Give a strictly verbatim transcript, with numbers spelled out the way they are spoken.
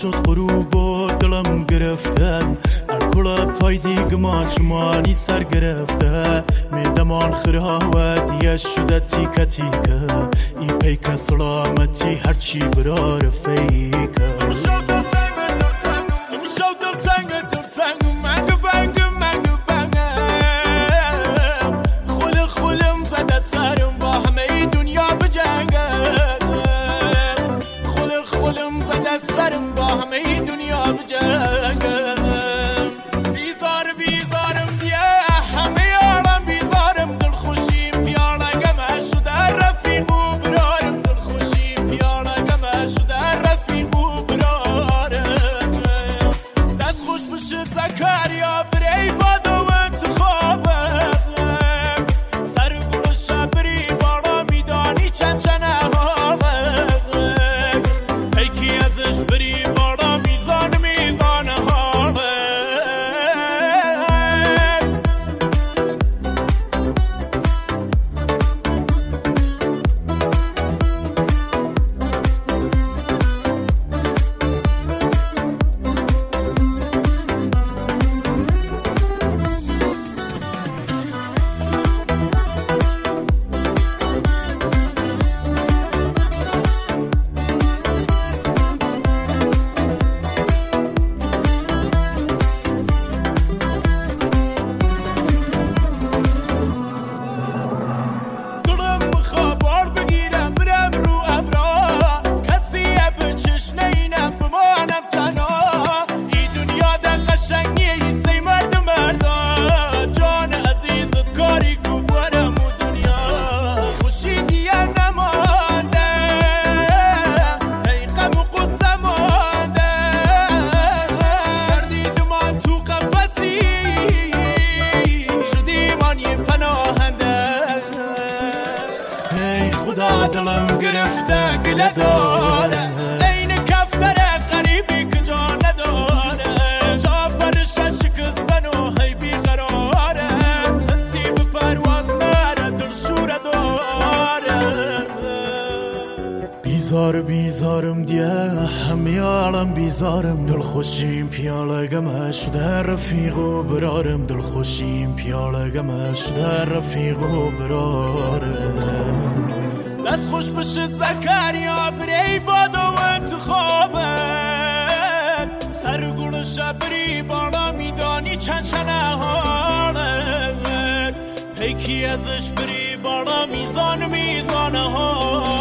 شد غروب و دلم گرفته ارکل پای دیگمان چمانی سر گرفته میدمان خرها دیگه شده تیکه تیکه ای پیک سلامتی هرچی برا رفیکه سرم با همه دنیا بجنگم بیزار بیزارم دیه همه عالم بیزارم دل خوشیم پیاله گمه شده رفیق و برارم دل خوشیم پیاله گمه شده رفیق و برارم دست خوش بشد زکریا بری باد و انتخابم سر گلوش بری بالا میدانی چند چنه بری بالا میزان میزان حاله دلم گرفته گله داره این کفتره قریبی که جا نداره جا پرشه شکستن و هی بیقراره نصیب پرواز نره دل شوره داره بیزار بیزارم دیه همه عالم بیزارم دل خوشیم پیاله گمه شده رفیق و برارم دل خوشیم پیاله گمه شده رفیق و برارم دست خوش بشد زکریا بری باد و انتخابه سر گلوش بری بالا میدانی چند چنه حاله پیکی ازش بری بالا میزان میزان ها